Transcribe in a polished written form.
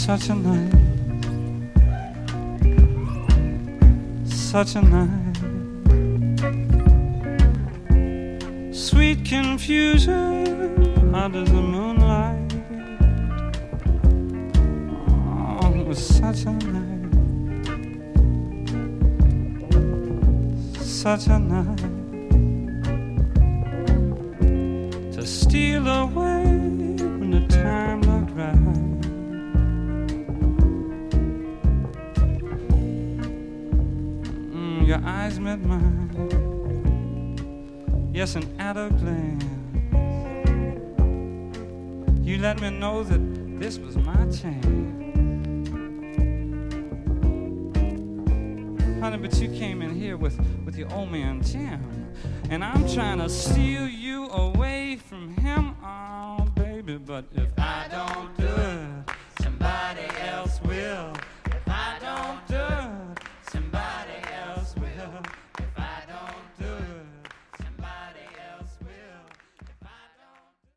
such a night, such a night. Sweet confusion under the moonlight. Oh, it was such a night, such a night. To steal away when the time looked right. Your eyes met mine, yes, and at a glance you let me know that this was my chance. Honey, but you came in here with your old man Jim, and I'm trying to steal you away from him. Oh, baby, but if